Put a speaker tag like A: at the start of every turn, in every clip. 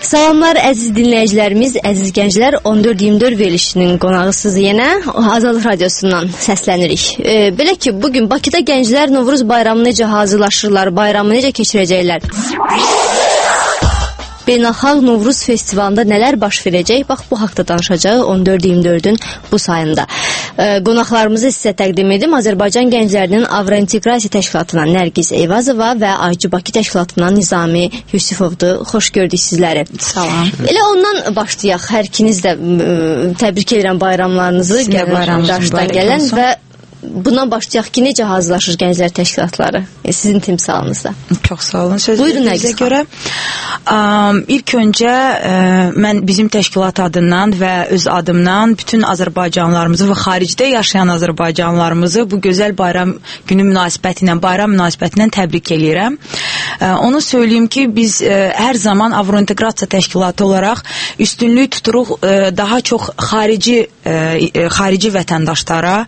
A: Salamlar əziz dinləyicilərimiz, əziz gənclər, 14-24 verilişinin qonağısız yenə Azadlıq Radiosundan səslənirik. Belə ki, bugün Bakıda gənclər Novruz bayramı necə hazırlaşırlar, bayramı necə keçirəcəklər? Beynəlxalq Novruz festivalında nələr baş verəcək? Bax, bu haqda danışacaq 14-24-ün bu sayında. Qonaqlarımızı sizə təqdim edim. Azərbaycan gənclərinin Avrointeqrasiya təşkilatından Nərgiz Eyvazova və Aycı Bakı təşkilatından Nizami Yusifovdur. Xoş gördük sizləri.
B: Salam.
A: Elə ondan başlayaq. Hər ikiniz də təbrik edirəm bayramlarınızı. Qarşıdan gələn və bundan başlayaq ki, necə hazırlaşır gənclər təşkilatları sizin timsalınızda?
B: Çox sağ olun. Sözünüzə görə ilk öncə mən bizim təşkilat adından və öz adımdan bütün Azərbaycanlılarımızı və xaricdə yaşayan Azərbaycanlılarımızı bu gözəl bayram günü bayram münasibətindən təbrik eləyirəm. Onu söyleyeyim ki, biz hər zaman Avrointeqrasiya təşkilatı olaraq üstünlük tuturuq daha çox xarici vətəndaşlara,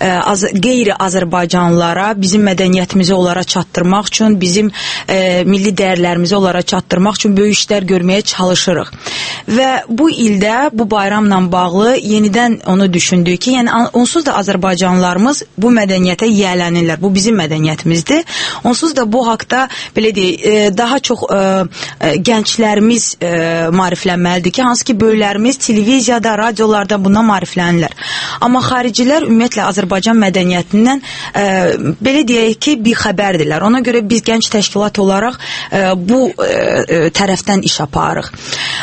B: qeyri-Azərbaycanlılara bizim mədəniyyətimizi onlara çatdırmaq üçün, bizim milli dəyərlərimizi onlara çatdırmaq üçün böyük işlər görməyə çalışırıq. Və bu ildə bu bayramla bağlı yenidən onu düşündük ki, yəni onsuz da Azərbaycanlılarımız bu mədəniyyətə yiyələnirlər. Bu bizim mədəniyyətimizdir. Onsuz da bu haqda belə deyək, daha çox gənclərimiz maariflənməlidir ki, hansı ki böyüklərimiz televiziyada, radiolarda bundan maariflənirlər. Amma xaricilər ümumiyyətlə Azərbaycan mədəniyyətindən belə deyək ki, bir xəbərdirlər. Ona görə biz gənc təşkilat olaraq bu tərəfdən iş aparırıq.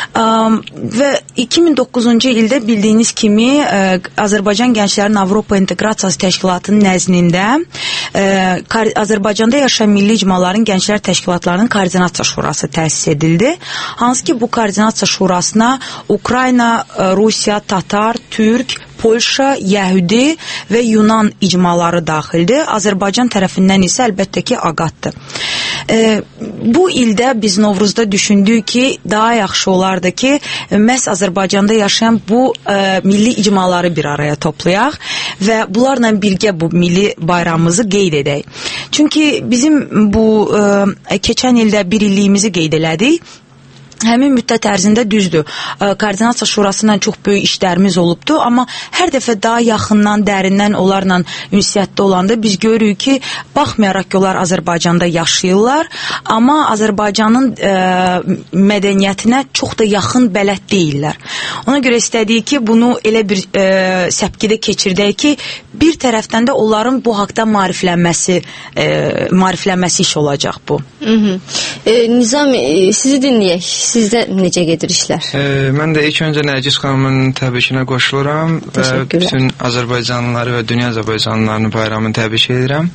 B: Və 2009-cu ildə bildiyiniz kimi Azərbaycan Gənclərinin Avropa İnteqrasiyası Təşkilatının nəzdində Azərbaycanda yaşayan milli icmaların gənclər təşkilatlarının koordinasiya şurası təsis edildi. Hansı ki bu koordinasiya şurasına Ukrayna, Rusiya, Tatar, Türk, Polşa, Yəhudi və Yunan icmaları daxildir. Azərbaycan tərəfindən isə əlbəttə ki AQAT-dır. Bu ildə biz Novruzda düşündük ki, daha yaxşı olardı ki, məhz Azərbaycanda yaşayan bu milli icmaları bir araya toplayaq və bunlarla birgə bu milli bayramımızı qeyd edək. Çünki bizim bu keçən ildə bir illiyimizi qeyd elədik. Həmin müddət ərzində düzdür. Koordinasiya şurasından çox böyük işlərimiz olubdu, amma hər dəfə daha yaxından, dərindən onlarla ünsiyyətdə olanda biz görürük ki, baxmayaraq ki, onlar Azərbaycanda yaşayırlar, amma Azərbaycanın mədəniyyətinə çox da yaxın bələd deyirlər. Ona görə istədik ki, bunu elə bir səpkidə keçirdək ki, bir tərəfdən də onların bu haqda maariflənməsi iş olacaq bu.
A: Nizami, sizi dinləyək. Sizdə necə gedir işlər?
C: Mən də ilk öncə Nərgiz xanımın təbrikinə qoşuluram və bütün Azərbaycanlıları və dünya Azərbaycanlılarının bayramını təbrik edirəm.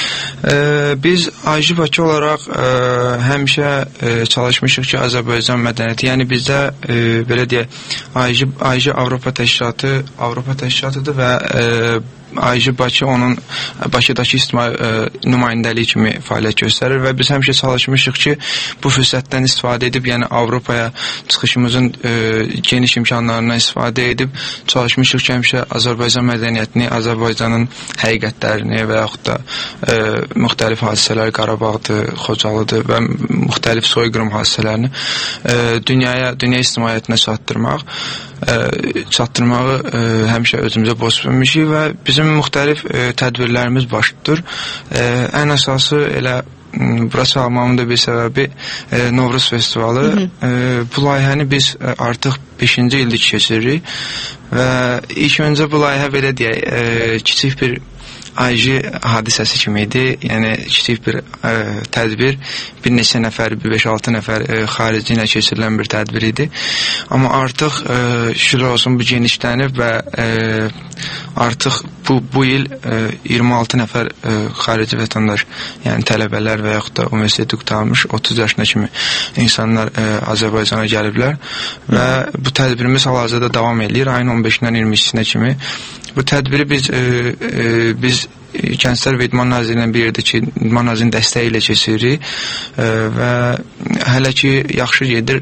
C: Biz Aycı Bakı olaraq həmişə çalışmışıq ki, Azərbaycan mədəniyyəti, yəni bizdə belə deyək, Aycı Avropa təşkilatıdır və Aycı Bakı onun Bakıdakı ictimai nümayəndəliyi kimi fəaliyyət göstərir və biz həmişə çalışmışıq ki, bu fürsətdən istifadə edib, yəni Avropaya çıxışımızın geniş imkanlarından istifadə edib çalışmışıq ki, həmişə Azərbaycan mədəniyyətini, Azərbaycanın həqiqətlərini və yaxud da müxtəlif hadisələr, Qarabağdır, Xocalıdır və müxtəlif soyqırım hadisələrini dünya ictimaiyyətinə çatdırmağı həmişə özümüzə borc bilmişik və bizim müxtəlif tədbirlərimiz baş tutur. Ən əsası elə bura çalmamın da bir səbəbi Novruz festivalı. Bu layihəni biz artıq 5-ci ildir keçiririk və ilk öncə bu layihə belə deyək, kiçik bir Aycı hadisəsi kimi idi. Yəni kiçik bir tədbir, bir neçə nəfər, 5-6 nəfər xarici ilə keçirilən bir tədbir idi. Amma artıq şükür olsun bu genişlənib və artıq bu il 26 nəfər xarici vətəndaş, yəni tələbələr və yaxud da universiteti qurtarmış 30 yaşına kimi insanlar Azərbaycana gəliblər və bu tədbirimiz hal-hazırda davam edir. Ayın 15-dən 22-sinə kimi bu tədbiri biz Gənclər və İdman Nazirliyinin bir yerdəki İdman Nazirliyinin dəstəyi ilə keçiririk və hələ ki yaxşı gedir.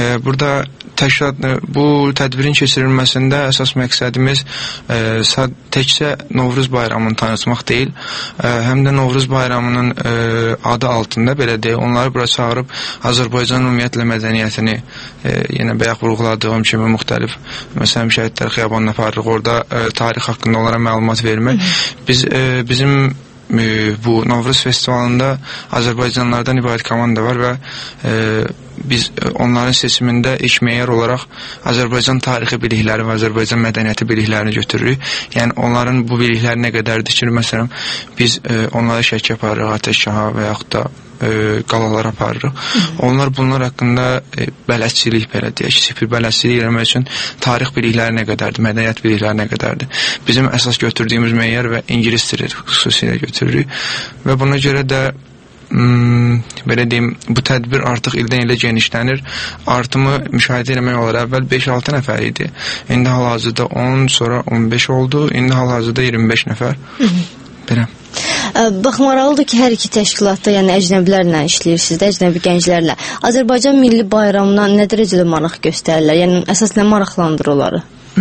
C: Burada bu tədbirin keçirilməsində əsas məqsədimiz təkcə Novruz bayramını tanıtmaq deyil, həm də Novruz bayramının adı altında belə deyək, onları bura çağırıb Azərbaycan ümumiyyətlə mədəniyyətini, yenə bayaq vurğuladığım kimi müxtəlif, məsələn, şəhidlər xiyabanına aparırıq, orada tarix haqqında onlara məlumat vermək. Bizim bu Novruz festivalında Azərbaycanlılardan ibarət komanda var və biz onların seçimində ilk meyar olaraq Azərbaycan tarixi bilikləri və Azərbaycan mədəniyyəti biliklərini götürürük. Yəni onların bu bilikləri nə qədərdir ki, məsələn, biz onlara şəkil aparırıq, atəşgaha və yaxud da qalalar aparırıq. Onlar bunlar haqqında bələdçilik, belə deyək, sipir bələdçilik eləmək üçün tarix bilikləri nə qədərdir, mədəniyyət bilikləri nə qədərdir. Bizim əsas götürdüyümüz meyar və ingilis dili xüsusilə götürürük və buna görə də belə deyim, bu tədbir artıq ildən ilə genişlənir. Artımı müşahidə eləmək olar. Əvvəl 5-6 nəfər idi. İndi hal-hazırda 10, sonra 15 oldu. İndi hal-hazırda 25 nəfər. Belə.
A: Baxmaralıdır ki, hər iki təşkilatda, yəni əcnəbilərlə işləyirsiniz də, əcnəbi gənclərlə. Azərbaycan milli bayramına nə dərəcədə maraq göstərirlər? Yəni əsas nə maraqlandırır onları?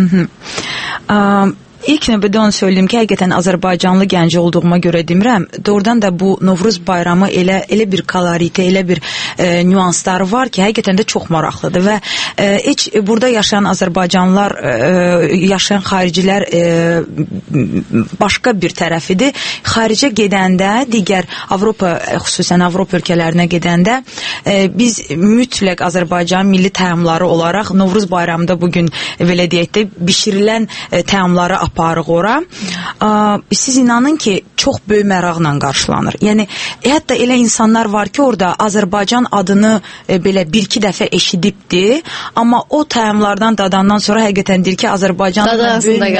B: İlk növbədə onu söyleyeyim ki, həqiqətən Azərbaycanlı gənci olduğuma görə demirəm. Doğrudan da bu Novruz bayramı elə bir koloriti, elə bir nüansları var ki, həqiqətən də çox maraqlıdır və heç burada yaşayan Azərbaycanlılar, yaşayan xaricilər başqa bir tərəfidir. Xaricə gedəndə, digər Avropa, xüsusən Avropa ölkələrinə gedəndə biz mütləq Azərbaycan milli təamları olaraq Novruz bayramında bugün belə deyək də bişirilən təamları aparıq ora. Siz inanın ki, çox böyük maraqla qarşılanır. Yəni, hətta elə insanlar var ki, orada Azərbaycan adını belə bir-iki dəfə eşidibdir, amma o təamlardan dadandan sonra həqiqətən deyir ki, Azərbaycanla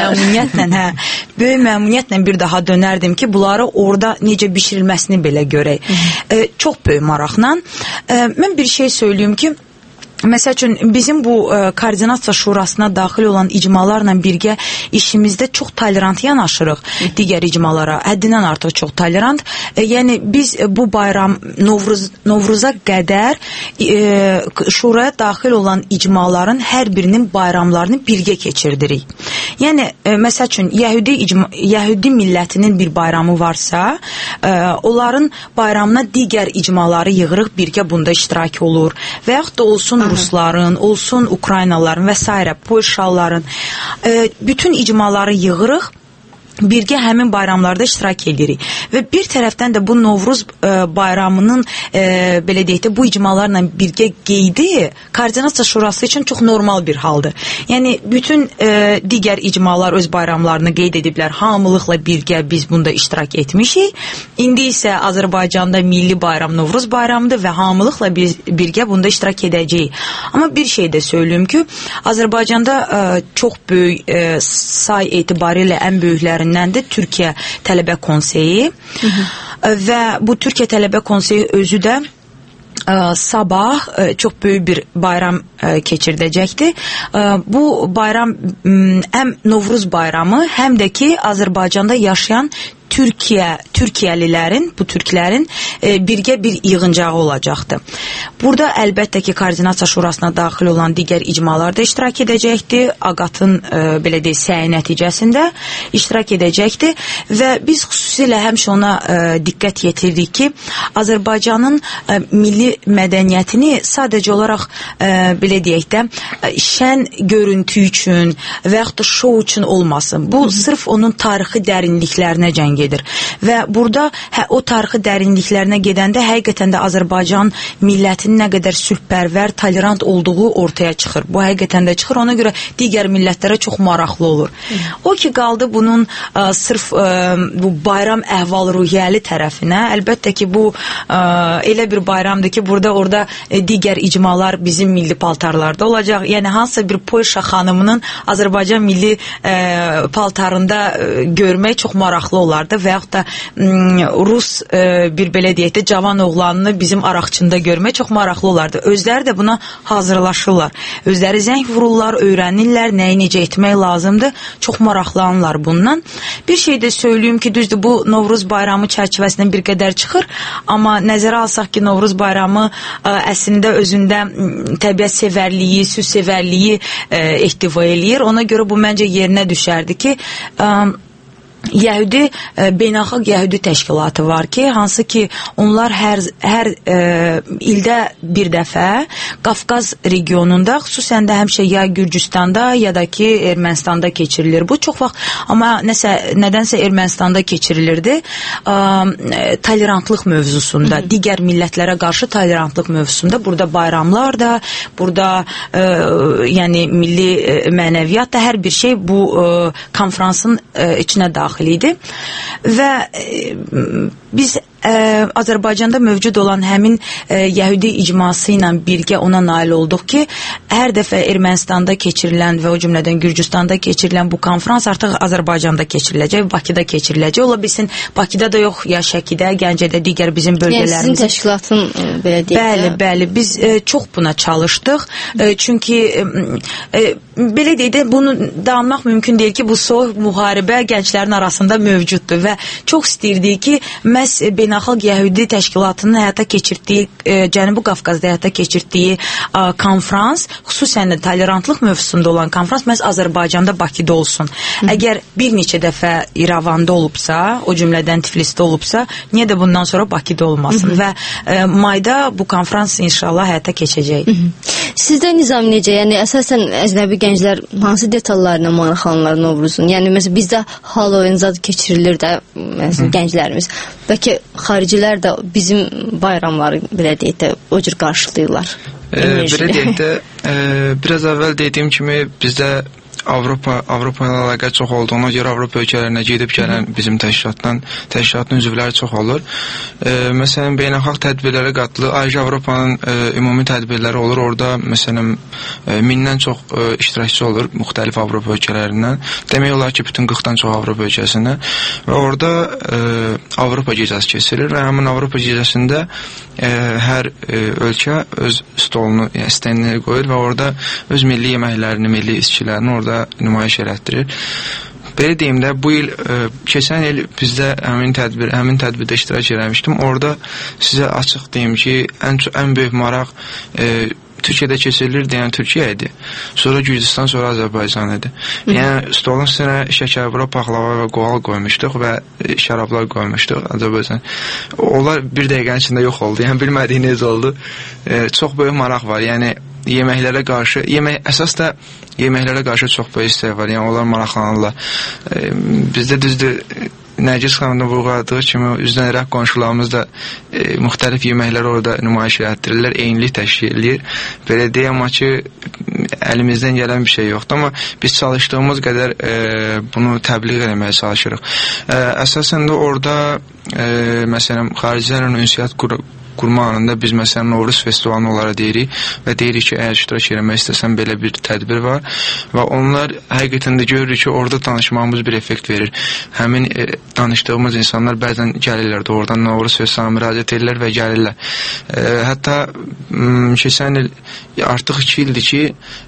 B: böyük məmnuniyyətlə bir daha dönərdim ki, bunları orada necə bişirilməsini belə görək. Çox böyük maraqla. Mən bir şey söyleyeyim ki, məsəl üçün, bizim bu koordinasiya şurasına daxil olan icmalarla birgə işimizdə çox tolerant yanaşırıq digər icmalara, həddindən artıq çox tolerant. Yəni, biz bu bayram Novruza qədər şuraya daxil olan icmaların hər birinin bayramlarını birgə keçirdirik. Yəni, məsəl üçün, Yəhudi millətinin bir bayramı varsa, onların bayramına digər icmaları yığırıq, birgə bunda iştirak olur və yaxud da olsun Rusların, olsun Ukraynalıların və s. Polşalıların bütün icmaları yığırıq, birgə həmin bayramlarda iştirak edirik. Və bir tərəfdən də bu Novruz bayramının belə deyək də bu icmalarla birgə qeydi Koordinasiya Şurası üçün çox normal bir haldır. Yəni, bütün digər icmalar öz bayramlarını qeyd ediblər, hamılıqla birgə biz bunda iştirak etmişik. İndi isə Azərbaycanda milli bayram Novruz bayramıdır və hamılıqla birgə bunda iştirak edəcəyik. Amma bir şey də söyleyeyim ki, Azərbaycanda çox böyük say etibarilə ən böyükləri de Türkiyə Tələbə Konseyi və bu Türkiyə Tələbə Konseyi özü də sabah çox böyük bir bayram keçirdəcəkdir. Bu bayram həm Novruz bayramı, həm də ki Azərbaycanda yaşayan Türkiyəlilərin, bu türklərin birgə bir yığıncağı olacaqdır. Burada əlbəttə ki, Koordinasiya Şurasına daxil olan digər icmalar da iştirak edəcəkdir. AQAT-ın belə deyək, səyi nəticəsində iştirak edəcəkdir və biz xüsusilə həmişə ona diqqət yetiririk ki, Azərbaycanın milli mədəniyyətini sadəcə olaraq belə deyək də şən görüntü üçün və yaxud da şou üçün olmasın. Bu, sırf onun tarixi dərinliklərinə cəng edir. Və burada o tarixi dərinliklərinə gedəndə həqiqətən də Azərbaycan millətinin nə qədər sülhpərvər, tolerant olduğu ortaya çıxır. Bu həqiqətən də çıxır. Ona görə digər millətlərə çox maraqlı olur. O ki, qaldı bunun sırf bu bayram əhval-ruhiyyəli tərəfinə. Əlbəttə ki, bu elə bir bayramdır ki, orada digər icmalar bizim milli paltarlarda olacaq. Yəni, hansısa bir Polşa xanımının Azərbaycan milli paltarında görmək çox maraqlı olardı və yaxud da Rus bir belə deyək də cavan oğlanını bizim araqçında görmək çox maraqlı olardı. Özləri də buna hazırlaşırlar. Özləri zəng vururlar, öyrənirlər, nəyi necə etmək lazımdır. Çox maraqlanırlar bundan. Bir şey də söyleyeyim ki, düzdür, bu Novruz bayramı çərçivəsindən bir qədər çıxır, amma nəzərə alsaq ki, Novruz bayramı əslində özündə təbiət sevərliyi, süs sevərliyi ehtiva eləyir. Ona görə bu məncə yerinə düşərdi ki, Yəhudi beynəlxalq Yəhudi təşkilatı var ki, hansı ki onlar hər ildə bir dəfə Qafqaz regionunda, xüsusən də həmişə ya Gürcüstanda ya da ki Ermənistanda keçirilir. Bu çox vaxt amma nədənsə Ermənistanda keçirilirdi. Tolerantlıq mövzusunda, digər millətlərə qarşı tolerantlıq mövzusunda burada bayramlar da, burada yəni milli mənəviyyat da, hər bir şey bu konfransın içinə daxil idi və biz Azərbaycanda mövcud olan həmin Yəhudi icması ilə birgə ona nail olduq ki, hər dəfə Ermənistanda keçirilən və o cümlədən Gürcüstanda keçirilən bu konfrans artıq Azərbaycanda keçiriləcək, Bakıda keçiriləcək. Ola bilsin Bakıda da yox, ya Şəkidə, Gəncədə, digər bizim bölgələrimizdə.
A: Yəni sizin təşkilatın belə deyək.
B: Bəli, biz çox buna çalışdıq. Çünki belə deyək də bunu dayanmaq mümkün deyil ki, bu soyuq müharibə gənclərin arasında mövcuddur və çox istəyirdik ki, məhz Beynəlxalq Yəhudi təşkilatının həyata keçirdiyi, Cənubi Qafqazda həyata keçirdiyi konfrans, xüsusən də tolerantlıq mövzusunda olan konfrans məhz Azərbaycanda, Bakıda olsun. Əgər bir neçə dəfə İrəvanda olubsa, o cümlədən Tiflisdə olubsa, niyə də bundan sonra Bakıda olmasın? Və mayda bu konfrans inşallah həyata keçəcək.
A: Sizdə nizam necə? Yəni əsasən əcnəbi gənclər hansı detallarına maraqlanırlar Novruzun? Yəni məsələn bizdə Halloween zad keçirilir də məsələn gənclərimiz. Bəlkə xaricilər də bizim bayramları belə deyək də o cür qarşılayırlar.
C: Belə deyək də biraz əvvəl dediyim kimi bizdə Avropa ilə əlaqə çox olduğuna görə Avropa ölkələrinə gedib gələn bizim təşkilatın üzvləri çox olur. Məsələn, beynəlxalq tədbirlərə qatılır. Ayrıca Avropanın ümumi tədbirləri olur. Orada məsələn 1000-dən çox iştirakçı olur müxtəlif Avropa ölkələrindən. Demək olar ki, bütün 40-dan çox Avropa ölkəsindən və orada Avropa gecəsi keçirilir və həmin Avropa gecəsində hər ölkə öz stolunu, yəni stendini qoyur və orada öz milli yeməklərini, milli içkilərini orada nümayiş elətdirir. Belə deyim də, bu il, keçən il bizdə həmin tədbirdə iştirak eləmişdim. Orada sizə açıq deyim ki, ən böyük maraq Türkiyədə keçirilirdi, yəni Türkiyə idi. Sonra Gürcüstan, sonra Azərbaycan idi. Yəni stolun üstünə şəkərbura, paxlava və qoğal qoymuşduq və şərablar qoymuşduq Azərbaycan. Onlar bir dəqiqənin içində yox oldu. Yəni bilmədiyiniz oldu. Çox böyük maraq var. Yəni yeməklərə qarşı, əsas da yeməklərə qarşı çox böyük istək var. Yəni onlar maraqlanırlar. Bizdə düzdür, Nərgiz xanımda vurğuladığı kimi üzlənərək qonşularımız da müxtəlif yeməkləri orada nümayiş etdirirlər, eynilik təşkil edir. Belə deyəm ki, əlimizdən gələn bir şey yoxdur, amma biz çalışdığımız qədər bunu təbliğ etməyə çalışırıq. Əsasən də orada məsələn xaricilərlə ünsiyyət qurma anında biz məsələn Novruz festivalını onlara deyirik və deyirik ki, əgər iştirak etmək istəsən belə bir tədbir var və onlar həqiqətən də görürük ki, orada danışmağımız bir effekt verir. Həmin danışdığımız insanlar bəzən gəlirlər də oradan Novruz festivalına müraciət edirlər və gəlirlər. Hətta keçən il artıq 2 ildir ki,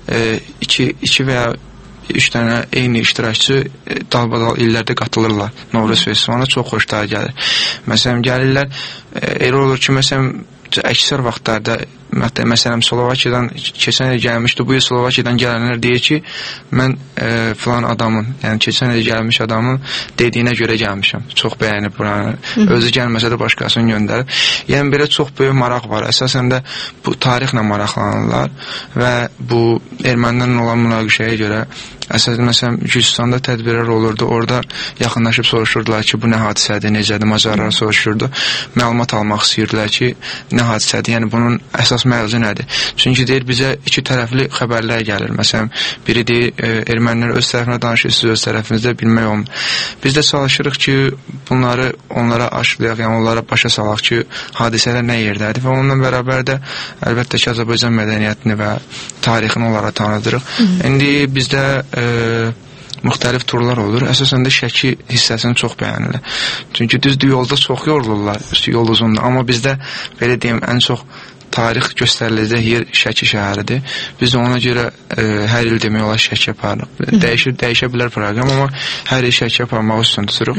C: 2 və ya 3 dənə eyni iştirakçı dalbadal illərdə qatılırlar Novruz festivalına, çox xoşlar gəlir. Məsələn, gəlirlər, elə olur ki, məsələn, əksər vaxtlarda məsələn Slovakiyadan keçən il gəlmişdi, bu il Slovakiyadan gələnlər deyir ki, mən filan adamın, yəni keçən il gəlmiş adamın dediyinə görə gəlmişəm, çox bəyənib buranı, özü gəlməsə də başqasını göndərib. Yəni belə çox böyük maraq var, əsasən də bu tarixlə maraqlanırlar və bu ermənilərlə olan münaqişəyə görə məsələn Gürcüstanda tədbirlər olurdu, orada yaxınlaşıb soruşurdular ki, bu nə hadisədir, necədir, macarlar soruşurdu, məlumat almaq istəyirdilər ki, nə hadisədir, yəni bunun əsas mövzu nədir? Çünki deyir, bizə 2 tərəfli xəbərlər gəlir. Məsələn, biri deyir, ermənilər öz tərəfinə danışır, siz öz tərəfinizdə bilmək olmur. Biz də çalışırıq ki, bunları onlara aşılayaq, yəni onlara başa salaq ki, hadisələr nə yerdədir və onunla bərabər də əlbəttə ki, Azərbaycan mədəniyyətini və tarixini onlara tanıdırıq. İndi bizdə müxtəlif turlar olur. Əsasən də Şəki hissəsini çox bəyənirlər. Çünki düzdür, yolda çox yorulurlar, yol uzundur. Amma bizdə, belə deyim, ən çox tarix göstəriləcək yer Şəki şəhəridir. Biz də ona görə hər il demək olar Şəki aparırıq. Dəyişə bilər proqram, amma hər il Şəki aparmağı üstün tuturuq.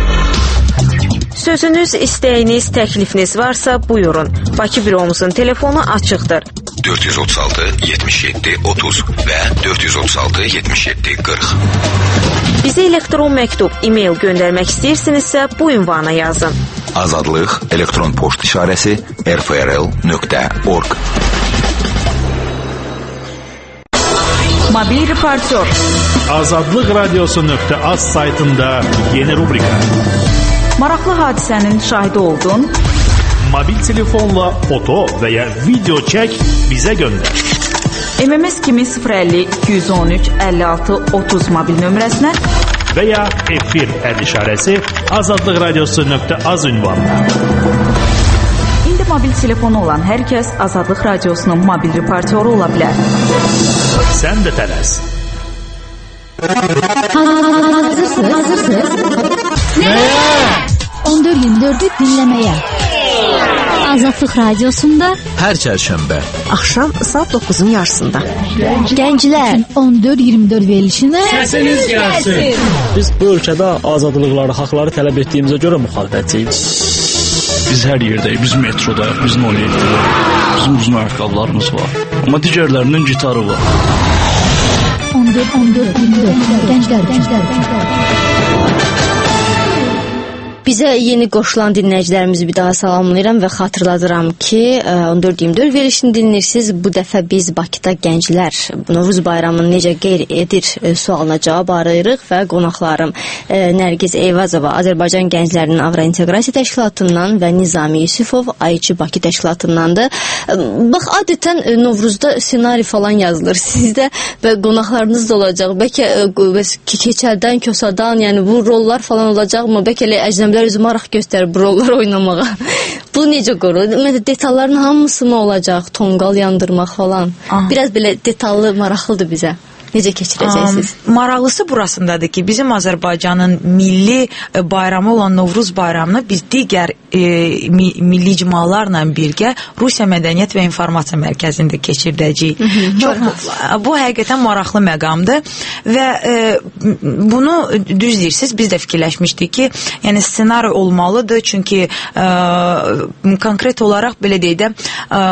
D: Sözünüz, istəyiniz, təklifiniz varsa buyurun. Bakı büromuzun telefonu açıqdır.
E: 436 77 30 və 436 77 40.
D: Bizə elektron məktub, e-mail göndərmək istəyirsinizsə bu ünvana yazın.
E: Azadlıq elektron poçt işarəsi rfrl.org.
B: Mobil reportör.
F: Azadlıq radiosu.az saytında yeni rubrika.
B: Maraqlı hadisənin şahidi oldun.
F: Mobil telefonla foto və ya video çək, bizə göndər.
B: MMS kimi 050 213 56 30 mobil nömrəsinə
F: və ya efir işarəsi Azadlıq radiosu.az ünvanına.
B: İndi mobil telefonu olan hər kəs Azadlıq radiosunun mobil reportyoru ola bilər.
F: Sən də tələs.
G: Hazırsınız? Nəyə? 14-24'ü dinləməyə. Azadlıq radiosunda
H: hər çərşənbə
D: Axşam saat 9'un yarısında.
G: Gənclər 14-24 verilişinə
F: Səsiniz gəlsin.
I: Biz bu ölkədə azadlıqları, haqları tələb etdiyimizə görə müxalifətçiyik.
J: Biz hər yerdəyik, biz metrodayıq, biz noliyikdəyik. Bizim uzun ayaqqabılarımız var. Amma digərlərinin gitarı var.
G: 14-24 Gənclər.
A: Bizə yeni qoşulan dinləyicilərimizi bir daha salamlayıram və xatırladıram ki, 14-24 verilişini dinləyirsiniz. Bu dəfə biz Bakıda gənclər Novruz bayramını necə qeyd edir sualına cavab arayırıq və qonaqlarım Nərgiz Eyvazova Azərbaycan Gənclərinin Avrointeqrasiya Təşkilatından və Nizami Yusifov Ayçi Bakı Təşkilatındandır. Bax, adətən Novruzda ssenari falan yazılır sizdə və qonaqlarınız da olacaq. Bəlkə keçəldən, kösadan, yəni bu rollar falan olacaqmı? Bəlkə elə əcnəblər özü maraq göstərir bu rolları oynamağa. Bu necə qorur? Detalların hamısı mı olacaq? Tonqal yandırmaq falan. Biraz belə detallı, maraqlıdır bizə. Necə keçirəcəksiniz?
B: Maraqlısı burasındadır ki, bizim Azərbaycanın milli bayramı olan Novruz bayramını biz digər milli icmalarla birgə Rusiya Mədəniyyət və İnformasiya Mərkəzində keçirdəcəyik. Bu həqiqətən maraqlı məqamdır və bunu düz deyirsiniz, biz də fikirləşmişdik ki, yəni ssenari olmalıdır, çünki konkret olaraq belə deyək də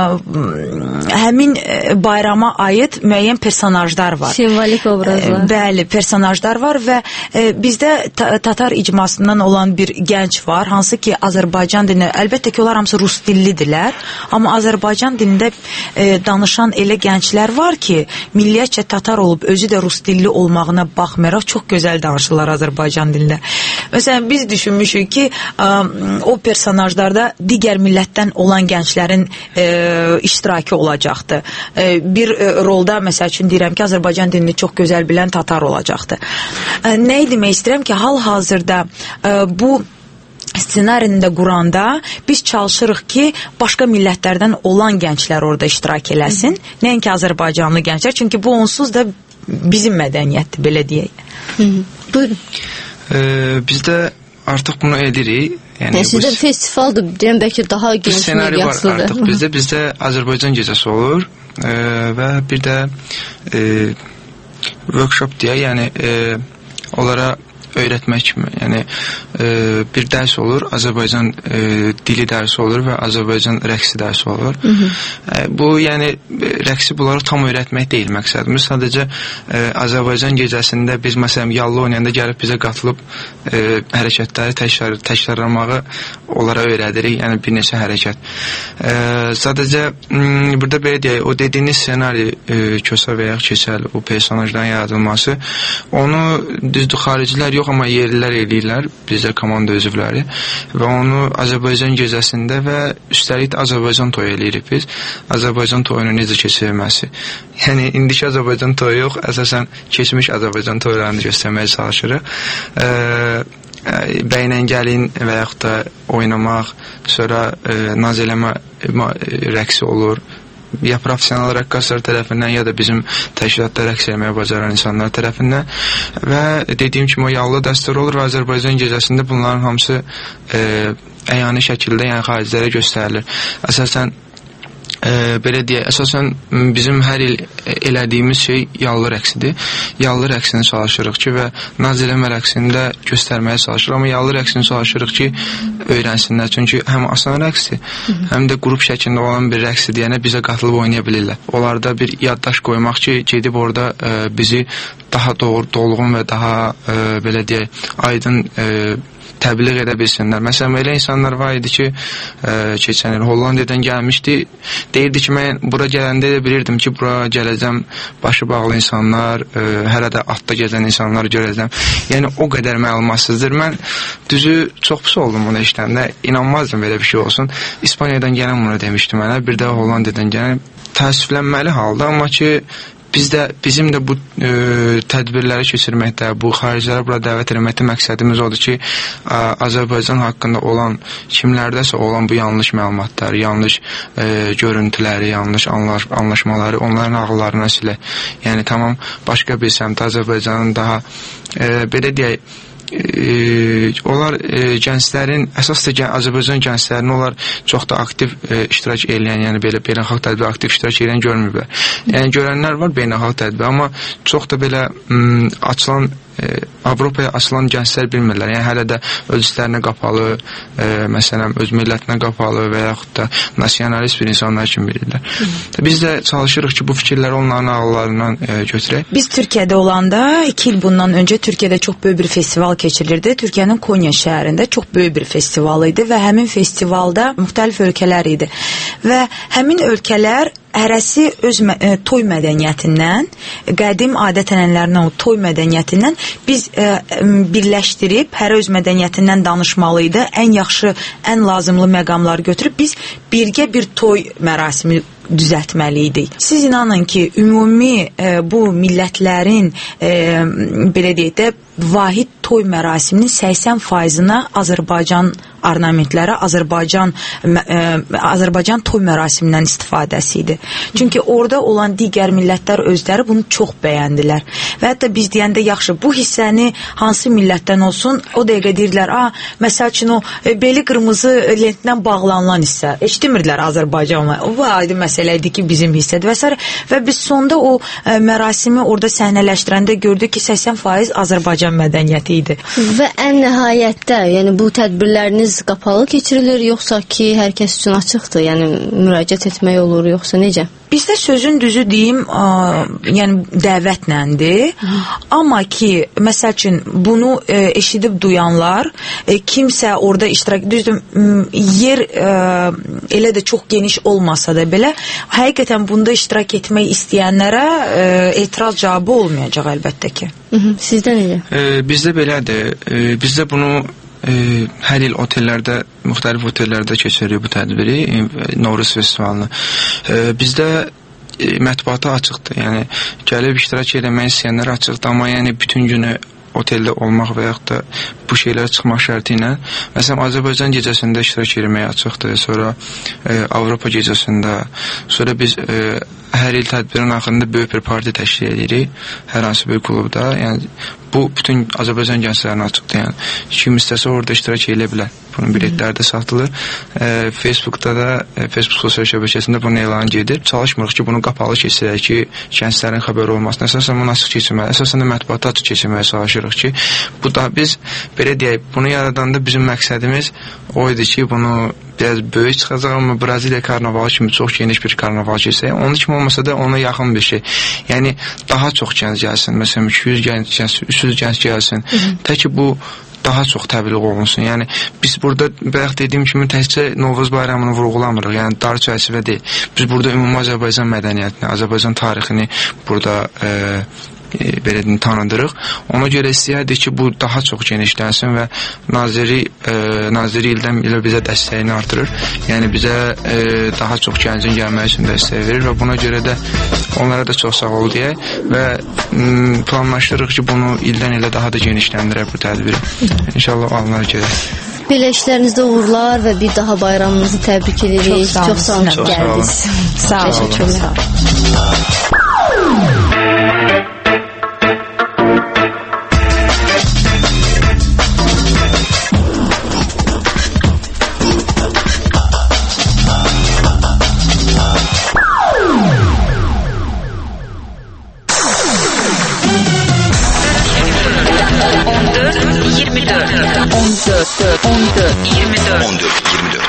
B: həmin bayrama aid müəyyən personajlar var.
A: Simvolik obrazlar.
B: Bəli, personajlar var və bizdə Tatar icmasından olan bir gənc var, hansı ki Azərbaycan dilində, əlbəttə ki onlar hamısı rus dillidirlər, amma Azərbaycan dilində danışan elə gənclər var ki, milliyyətcə Tatar olub, özü də rus dilli olmağına baxmayaraq çox gözəl danışırlar Azərbaycan dilində. Məsələn, biz düşünmüşük ki, o personajlarda digər millətdən olan gənclərin iştirakı olacaqdır. Bir rolda, məsəl üçün deyirəm ki, Azərbaycan dilini çox gözəl bilən Tatar olacaqdır. Nə demək istəyirəm ki, hal-hazırda bu ssenarini də quranda biz çalışırıq ki, başqa millətlərdən olan gənclər orada iştirak eləsin. Nəinki Azərbaycanlı gənclər, çünki bu onsuz da bizim mədəniyyətdir, belə deyək.
A: Buyurun.
C: Bizdə artıq bunu edirik.
A: Yəni sizdə festivaldır, deyəm, bəlkə daha geniş miqyaslıdır.
C: Artıq bizdə Azərbaycan gecəsi olur və bir də workshop deyək, yəni onlara öyrətmək kimi, yəni bir dərs olur, Azərbaycan dili dərsi olur və Azərbaycan rəqsi dərsi olur. Bu, yəni rəqsi bunları tam öyrətmək deyil məqsədimiz. Sadəcə Azərbaycan gecəsində biz məsələn yallı oynayanda gəlib bizə qatılıb hərəkətləri təkrarlamağı onlara öyrədirik, yəni bir neçə hərəkət. Sadəcə burada belə deyək, o dediyiniz ssenari kösə və ya keçəl, o personajların yaradılması, onu düzdür xaricilər yox, amma yerlilər eləyirlər, bizdə komanda üzvləri və onu Azərbaycan gecəsində və üstəlik də Azərbaycan toyu eləyirik biz. Azərbaycan toyunu necə keçirilməsi. Yəni, indiki Azərbaycan toyu yox, əsasən keçmiş Azərbaycan toylarını göstərməyə çalışırıq. Bəylə gəlin və yaxud da oynamaq, sonra naz eləmə rəqsi olur. Ya profesional rəqqaslar tərəfindən, ya da bizim təşkilatda rəqs eləməyə bacaran insanlar tərəfindən və dediyim kimi o yallı dəstər olur və Azərbaycan gecəsində bunların hamısı əyani şəkildə, yəni xaricilərə göstərilir. Əsasən belə deyək, əsasən bizim hər il elədiyimiz şey yallı rəqsidir. Yallı rəqsini çalışırıq ki və naz eləmə rəqsini də göstərməyə çalışırıq. Amma yallı rəqsini çalışırıq ki, öyrənsinlər. Çünki həm asan rəqsdir, həm də qrup şəklində olan bir rəqsdir deyənə bizə qatılıb oynaya bilirlər. Onlarda bir yaddaş qoymaq ki, gedib orada bizi daha dolğun və daha belə deyək, aydın təbliğ edə bilsinlər. Məsələn, elə insanlar var idi ki, keçən il Hollandiyadan gəlmişdi. Deyirdi ki, mən bura gələndə də bilirdim ki, bura gələcəm, başı bağlı insanlar, hələ də atda gəzən insanlar görəcəm. Yəni, o qədər məlumatsızdır. Mən düzü çox pis oldum bunu işləndə. İnanmazdım belə bir şey olsun. İspaniyadan gələn bunu demişdi mənə, bir də Hollandiyadan gələn. Təəssüflənməli halda, amma ki, bizim də bu tədbirləri keçirməkdə, bu xaricilərə bura dəvət etməkdə məqsədimiz odur ki, Azərbaycan haqqında olan, kimlərdəsə olan bu yanlış məlumatları, yanlış görüntüləri, yanlış anlaşmaları onların ağıllarına silək. Yəni, tamam, başqa bir səmtə Azərbaycanın daha, belə deyək, onlar gənclərin, əsas da Azərbaycan gənclərini onlar çox da aktiv iştirak edən, yəni belə beynəlxalq tədbir aktiv iştirak edən görmürlər. Yəni görənlər var beynəlxalq tədbir, amma çox da belə açılan Avropaya açılan gənclər bilmirlər. Yəni hələ də öz istərinə qapalı, məsələn, öz millətinə qapalı və yaxud da nasionalist bir insanlar kimi bilirlər. Biz də çalışırıq ki, bu fikirləri onların ağıllarından götürək.
B: Biz Türkiyədə olanda 2 il bundan öncə Türkiyədə çox böyük bir festival keçirilirdi. Türkiyənin Konya şəhərində çox böyük bir festival idi və həmin festivalda müxtəlif ölkələr idi. Və həmin ölkələr hərəsi öz toy mədəniyyətindən, qədim adət-ənənələrindən, o toy mədəniyyətindən biz birləşdirib, hərə öz mədəniyyətindən danışmalıydı. Ən yaxşı, ən lazımlı məqamları götürüb biz birgə bir toy mərasimi düzəltməliydik. Siz inanın ki, ümumi bu millətlərin belə deyək də vahid toy mərasiminin 80%-ına Azərbaycan ornamentləri, Azərbaycan toy mərasimindən istifadəsi idi. Çünki orada olan digər millətlər özləri bunu çox bəyəndilər. Və hətta biz deyəndə yaxşı, bu hissəni hansı millətdən olsun, o dəqiqə deyirlər, məsəl üçün o beli qırmızı lentdən bağlanılan hissə, eşitmirdilər Azərbaycanla. O aydın məsələ idi ki, bizim hissədir və s. Və biz sonda o mərasimi orada səhnələşdirəndə gördük ki, 80% Azərbaycan mədəniyyəti idi.
A: Və ən nəhayətdə, yəni bu tədbirləriniz qapalı keçirilir, yoxsa ki, hər kəs üçün açıqdır? Yəni müraciət etmək olur, yoxsa necə?
B: Bizdə sözün düzü deyim, yəni dəvətləndir. Amma ki, məsəl üçün bunu eşidib duyanlar, kimsə orada iştirak, düzdür, yer elə də çox geniş olmasa da belə, həqiqətən bunda iştirak etmək istəyənlərə etiraz cavabı olmayacaq əlbəttə ki.
A: Sizdə necə?
C: Bizdə belədir. Bizdə bunu hər il otellərdə, müxtəlif otellərdə keçiririk bu tədbiri, Novruz festivalını. Bizdə mətbuata açıqdır, yəni gəlib iştirak etmək istəyənlər açıqdır, amma yəni bütün günü oteldə olmaq və yaxud da bu şeylərə çıxmaq şərti ilə, məsələn, Azərbaycan gecəsində iştirak etmək açıqdır, sonra Avropa gecəsində, sonra biz hər il tədbirin axırında böyük bir parti təşkil edirik, hər hansı bir klubda, yəni bu bütün Azərbaycan gənclərinə açıqdır, yəni kim istəsə orada iştirak edə bilər. Bunun biletləri də satılır. Facebookda da, Facebook sosial şəbəkəsində bunun elan gedir. Çalışmırıq ki, bunu qapalı keçirək ki, gənclərin xəbəri olmasın. Əsasən bunu açıq keçirmək, əsasən də mətbuatı açıq keçirməyə çalışırıq ki, bu da biz, belə deyək, bunu yaradanda bizim məqsədimiz o idi ki, bunu biraz böyük çıxacaq, amma Braziliya karnavalı kimi çox geniş bir karnaval keçsək, onun kimi olmasa da ona yaxın bir şey. Yəni, daha çox gənc gəlsin, məsələn, 200 gənc gəlsin, 300 gənc gəlsin. Tək ki, bu daha çox təbliğ olunsun. Yəni, biz burada, bayaq dediyim kimi, təkcə Novruz bayramını vurğulamırıq, yəni dar çərçivə deyil. Biz burada ümumi Azərbaycan mədəniyyətini, Azərbaycan tarixini burada belə tanıdırıq. Ona görə istəyərdik ki, bu daha çox genişlənsin və naziri ildən ilə bizə dəstəyini artırır. Yəni, bizə daha çox gəncin gəlməyi üçün dəstək verir və buna görə də onlara da çox sağ ol deyək və planlaşdırırıq ki, bunu ildən ilə daha da genişləndirək bu tədbiri. İnşallah alınlar gələk.
A: Belə işlərinizdə uğurlar və bir daha bayramınızı təbrik edirik. Çox sağ olun ki, gəldiniz.
B: Sağ olun.
A: Təşəkkürlər.
D: 24 14 24